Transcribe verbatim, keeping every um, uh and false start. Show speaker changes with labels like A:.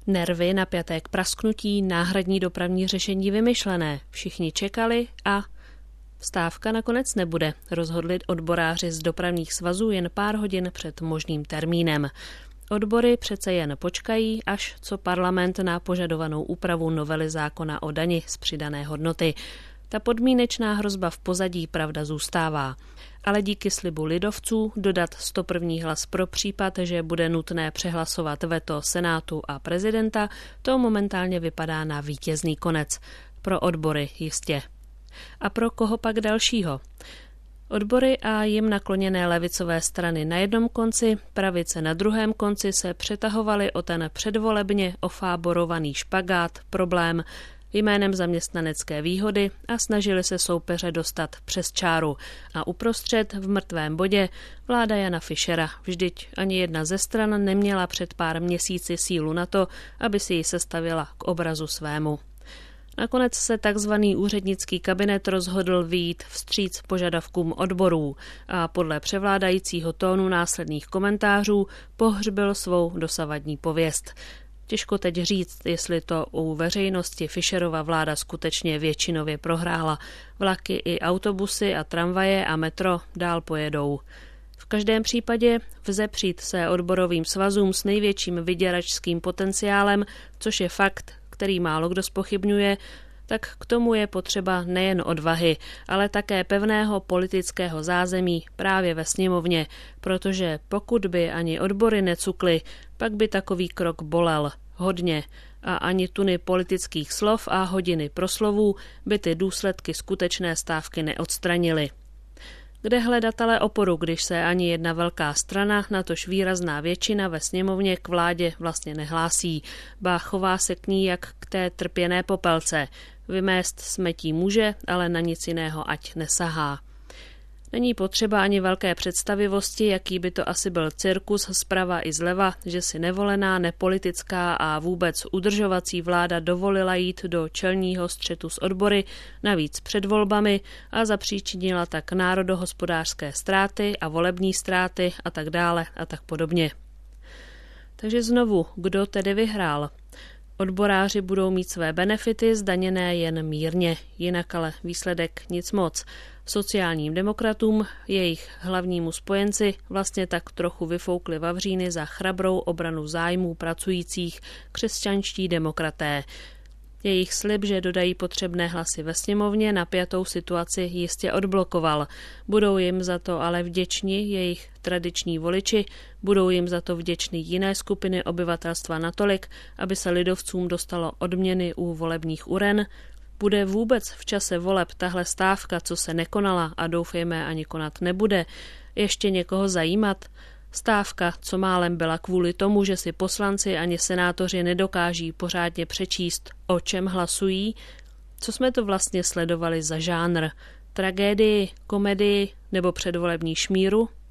A: Nervy napjaté k prasknutí, náhradní dopravní řešení vymyšlené. Všichni čekali a stávka nakonec nebude, rozhodli odboráři z dopravních svazů jen pár hodin před možným termínem. Odbory přece jen počkají, až co parlament na požadovanou úpravu novely zákona o dani z přidané hodnoty. Ta podmínečná hrozba v pozadí pravda zůstává. Ale díky slibu lidovců dodat sto první hlas pro případ, že bude nutné přehlasovat veto Senátu a prezidenta, to momentálně vypadá na vítězný konec. Pro odbory jistě. A pro koho pak dalšího? Odbory a jim nakloněné levicové strany na jednom konci, pravice na druhém konci se přetahovaly o ten předvolebně ofáborovaný špagát, problém, jménem zaměstnanecké výhody a snažili se soupeře dostat přes čáru. A uprostřed v mrtvém bodě vláda Jana Fischera. Vždyť ani jedna ze stran neměla před pár měsíci sílu na to, aby si ji sestavila k obrazu svému. Nakonec se takzvaný úřednický kabinet rozhodl vyjít vstříc požadavkům odborů a podle převládajícího tónu následných komentářů pohřbil svou dosavadní pověst. Těžko teď říct, jestli to u veřejnosti Fischerova vláda skutečně většinově prohrála. Vlaky i autobusy a tramvaje a metro dál pojedou. V každém případě vzepřít se odborovým svazům s největším vyděračským potenciálem, což je fakt, který málo kdo zpochybňuje, tak k tomu je potřeba nejen odvahy, ale také pevného politického zázemí právě ve sněmovně, protože pokud by ani odbory necukly, pak by takový krok bolel hodně a ani tuny politických slov a hodiny proslovů by ty důsledky skutečné stávky neodstranily. Kde hledat ale oporu, když se ani jedna velká strana, natož výrazná většina ve sněmovně k vládě vlastně nehlásí, ba chová se k ní jak k té trpěné popelce. Vymést smetí může, ale na nic jiného ať nesahá. Není potřeba ani velké představivosti, jaký by to asi byl cirkus zprava i zleva, že si nevolená, nepolitická a vůbec udržovací vláda dovolila jít do čelního střetu s odbory, navíc před volbami a zapříčinila tak národohospodářské ztráty a volební ztráty a tak dále a tak podobně. Takže znovu, kdo tedy vyhrál? Odboráři budou mít své benefity zdaněné jen mírně, jinak ale výsledek nic moc. Sociálním demokratům, jejich hlavnímu spojenci, vlastně tak trochu vyfoukli vavříny za chrabrou obranu zájmů pracujících křesťanští demokraté. Jejich slib, že dodají potřebné hlasy ve sněmovně, napjatou situaci jistě odblokoval. Budou jim za to ale vděční jejich tradiční voliči, budou jim za to vděční jiné skupiny obyvatelstva natolik, aby se lidovcům dostalo odměny u volebních uren. Bude vůbec v čase voleb tahle stávka, co se nekonala a doufejme ani konat nebude, ještě někoho zajímat? Stávka, co málem byla kvůli tomu, že si poslanci ani senátoři nedokáží pořádně přečíst, o čem hlasují? Co jsme to vlastně sledovali za žánr? Tragédii, komedii nebo předvolební šmíru?